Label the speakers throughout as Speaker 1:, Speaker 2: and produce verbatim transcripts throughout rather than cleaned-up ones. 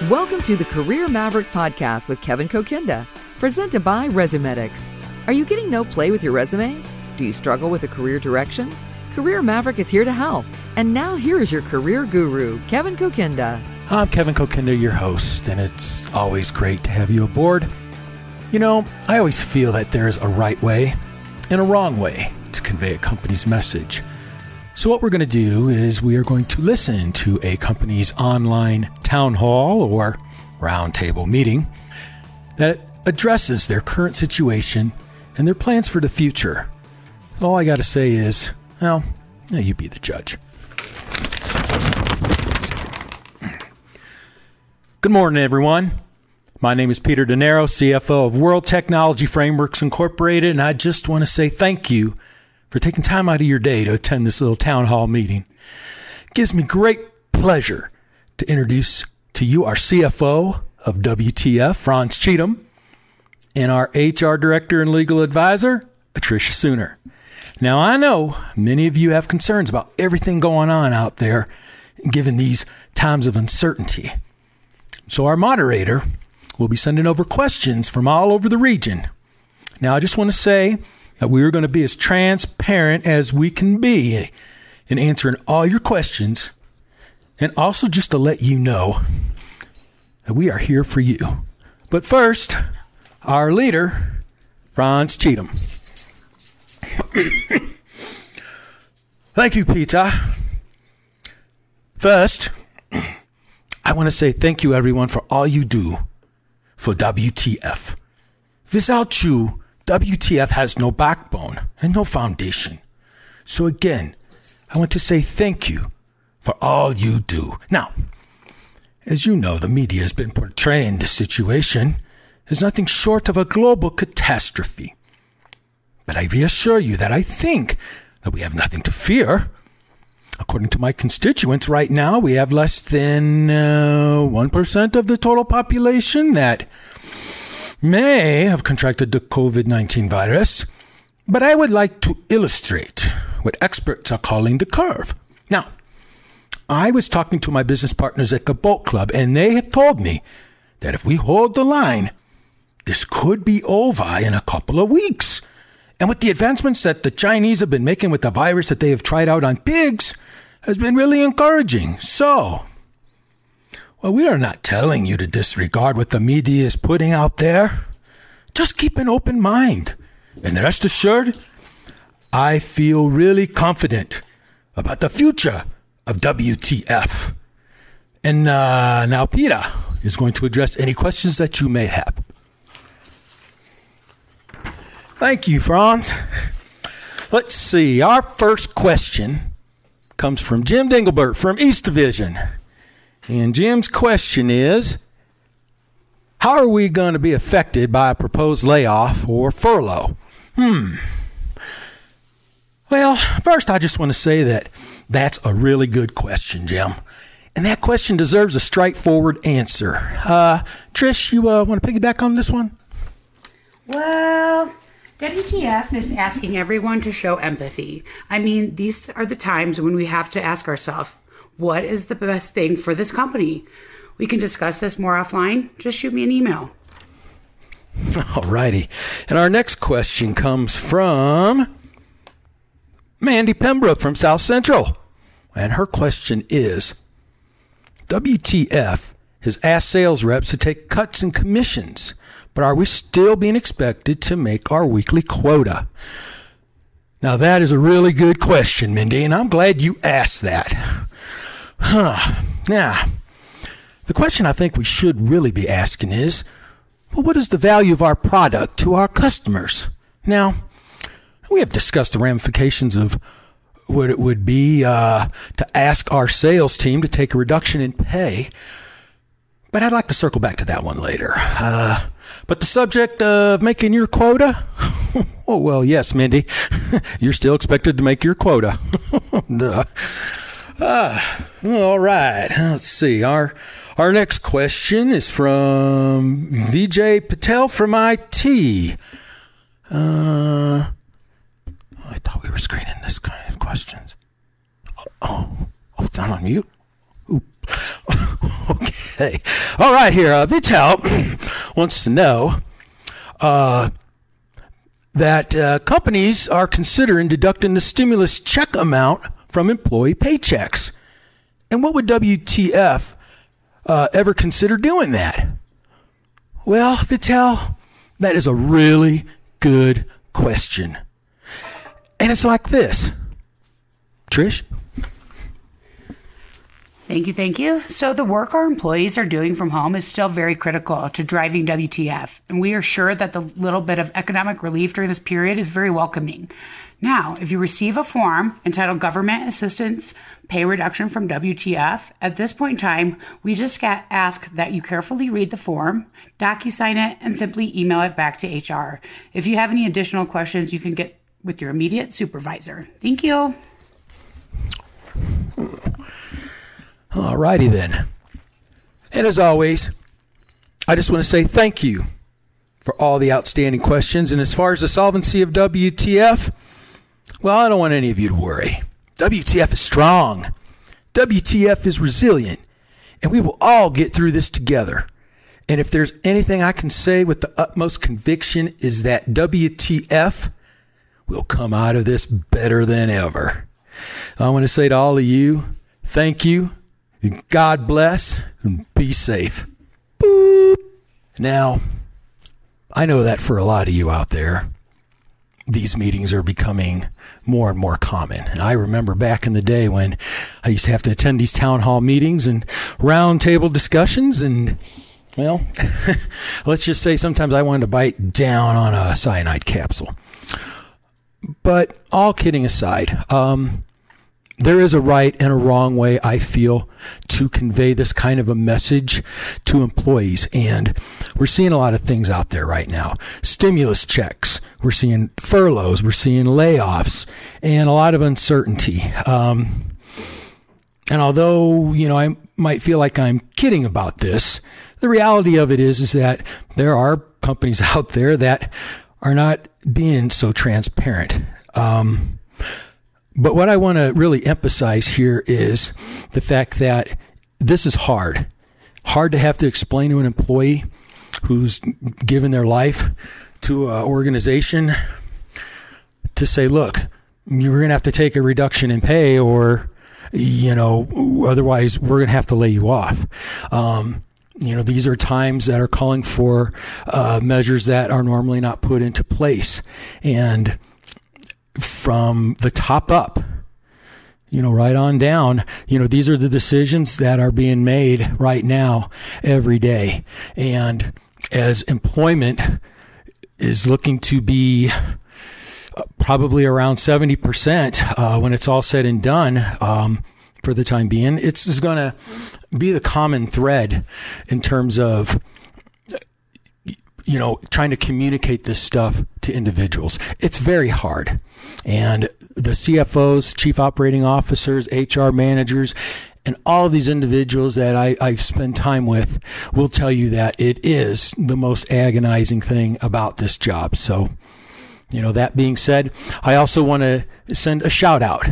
Speaker 1: Welcome to the Career Maverick Podcast with Kevin Kokinda, presented by Resumetics. Are you getting no play with your resume? Do you struggle with a career direction? Career Maverick is here to help. And now here is your career guru, Kevin Kokinda.
Speaker 2: I'm Kevin Kokinda, your host, and it's always great to have you aboard. You know, I always feel that there is a right way and a wrong way to convey a company's message. So what we're going to do is we are going to listen to a company's online town hall or roundtable meeting that addresses their current situation and their plans for the future. All I got to say is, well, you be the judge. Good morning, everyone. My name is Peter DeNaro, C F O of World Technology Frameworks Incorporated, and I just want to say thank you for taking time out of your day to attend this little town hall meeting. It gives me great pleasure to introduce to you our C F O of W T F, Franz Cheatham, and our H R Director and Legal Advisor, Patricia Sooner. Now, I know many of you have concerns about everything going on out there, given these times of uncertainty. So our moderator will be sending over questions from all over the region. Now, I just want to say that we are going to be as transparent as we can be in answering all your questions, and also just to let you know that we are here for you. But first, our leader, Franz Cheatham. Thank you, Peter. First, I want to say thank you, everyone, for all you do for W T F. Without you, W T F has no backbone and no foundation. So again, I want to say thank you for all you do. Now, as you know, the media has been portraying this situation as nothing short of a global catastrophe. But I reassure you that I think that we have nothing to fear. According to my constituents right now, we have less than uh, one percent of the total population that may have contracted the covid nineteen virus, but I would like to illustrate what experts are calling the curve. Now, I was talking to my business partners at the boat club, and they had told me that if we hold the line, this could be over in a couple of weeks. And with the advancements that the Chinese have been making with the virus that they have tried out on pigs has been really encouraging. So, well, we are not telling you to disregard what the media is putting out there. Just keep an open mind. And rest assured, I feel really confident about the future of W T F. And uh, now Peter is going to address any questions that you may have. Thank you, Franz. Let's see. Our first question comes from Jim Dinglebert from East Division. And Jim's question is, how are we going to be affected by a proposed layoff or furlough? Hmm. Well, first I just want to say that that's a really good question, Jim. And that question deserves a straightforward answer. Uh, Trish, you uh, want to piggyback on this one?
Speaker 3: Well, W T F is asking everyone to show empathy. I mean, these are the times when we have to ask ourselves, what is the best thing for this company? We can discuss this more offline. Just shoot me an email.
Speaker 2: All righty. And our next question comes from Mandy Pembroke from South Central. And her question is, W T F has asked sales reps to take cuts in commissions, but are we still being expected to make our weekly quota? Now, that is a really good question, Mindy, and I'm glad you asked that. Huh. Now, the question I think we should really be asking is, well, what is the value of our product to our customers? Now, we have discussed the ramifications of what it would be uh, to ask our sales team to take a reduction in pay, but I'd like to circle back to that one later. Uh, but the subject of making your quota? Oh, well, yes, Mindy. You're still expected to make your quota. Duh. Ah, all right. Let's see. Our our next question is from Vijay Patel from I T. Uh, I thought we were screening this kind of questions. Oh, oh, it's not on mute? Ooh. Okay. say. All right, here, uh, Vitel wants to know uh, that uh, companies are considering deducting the stimulus check amount from employee paychecks. And what would W T F uh, ever consider doing that? Well, Vitel, that is a really good question. And it's like this. Trish?
Speaker 3: Thank you, thank you. So the work our employees are doing from home is still very critical to driving W T F, and we are sure that the little bit of economic relief during this period is very welcoming. Now, if you receive a form entitled Government Assistance Pay Reduction from W T F, at this point in time, we just get, ask that you carefully read the form, DocuSign it, and simply email it back to H R. If you have any additional questions, you can get with your immediate supervisor. Thank you.
Speaker 2: All righty then. And as always, I just want to say thank you for all the outstanding questions. And as far as the solvency of W T F, well, I don't want any of you to worry. W T F is strong. W T F is resilient. And we will all get through this together. And if there's anything I can say with the utmost conviction is that W T F will come out of this better than ever. I want to say to all of you, thank you. God bless and be safe. Boop. Now, I know that for a lot of you out there, these meetings are becoming more and more common. And I remember back in the day when I used to have to attend these town hall meetings and round table discussions. And, well, let's just say sometimes I wanted to bite down on a cyanide capsule. But all kidding aside, um, there is a right and a wrong way, I feel, to convey this kind of a message to employees. And we're seeing a lot of things out there right now. Stimulus checks. We're seeing furloughs. We're seeing layoffs and a lot of uncertainty. Um, and although, you know, I might feel like I'm kidding about this, the reality of it is, is that there are companies out there that are not being so transparent. Um, But what I want to really emphasize here is the fact that this is hard. Hard to have to explain to an employee who's given their life to an organization to say, look, you're going to have to take a reduction in pay or, you know, otherwise we're going to have to lay you off. Um, you know, these are times that are calling for uh, measures that are normally not put into place. And from the top up, you know, right on down, you know, these are the decisions that are being made right now every day. And as employment is looking to be probably around seventy percent uh, when it's all said and done, um, for the time being, it's, it's going to be the common thread in terms of, you know, trying to communicate this stuff to individuals. It's very hard. And the C F Os, chief operating officers, H R managers, and all of these individuals that I, I've spent time with will tell you that it is the most agonizing thing about this job. So, you know, that being said, I also want to send a shout out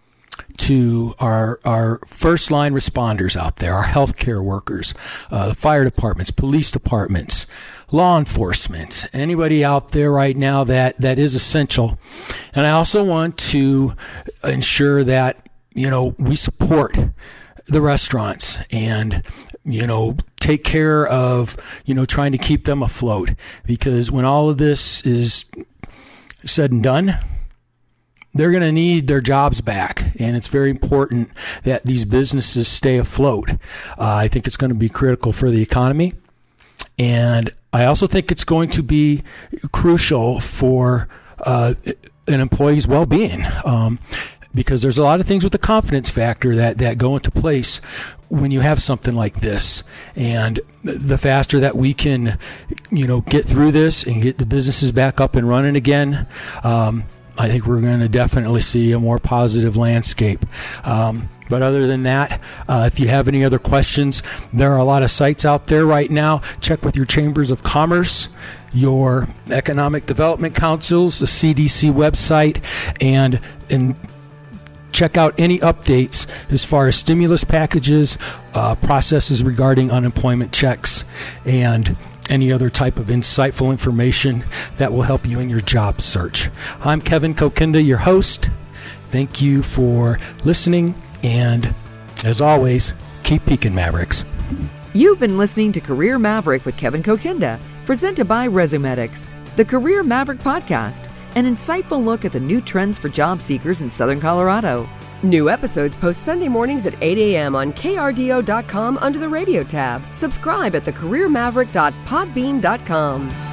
Speaker 2: to our our first line responders out there, our healthcare workers, uh, fire departments, police departments, law enforcement, anybody out there right now that, that is essential. And I also want to ensure that, you know, we support the restaurants and, you know, take care of, you know, trying to keep them afloat. Because when all of this is said and done, they're going to need their jobs back. And it's very important that these businesses stay afloat. Uh, I think it's going to be critical for the economy. And I also think it's going to be crucial for uh, an employee's well-being, um, because there's a lot of things with the confidence factor that, that go into place when you have something like this. And the faster that we can, you know, get through this and get the businesses back up and running again, um, I think we're going to definitely see a more positive landscape. Um, but other than that, uh, if you have any other questions, there are a lot of sites out there right now. Check with your chambers of commerce, your economic development councils, the C D C website, and and check out any updates as far as stimulus packages, uh, processes regarding unemployment checks, and any other type of insightful information that will help you in your job search. I'm Kevin Kokinda, your host. Thank you for listening, and as always, keep peaking, Mavericks.
Speaker 1: You've been listening to Career Maverick with Kevin Kokinda, presented by ResumeDx, the Career Maverick podcast, an insightful look at the new trends for job seekers in Southern Colorado.
Speaker 4: New episodes post Sunday mornings at eight a.m. on K R D O dot com under the radio tab. Subscribe at the career maverick dot podbean dot com.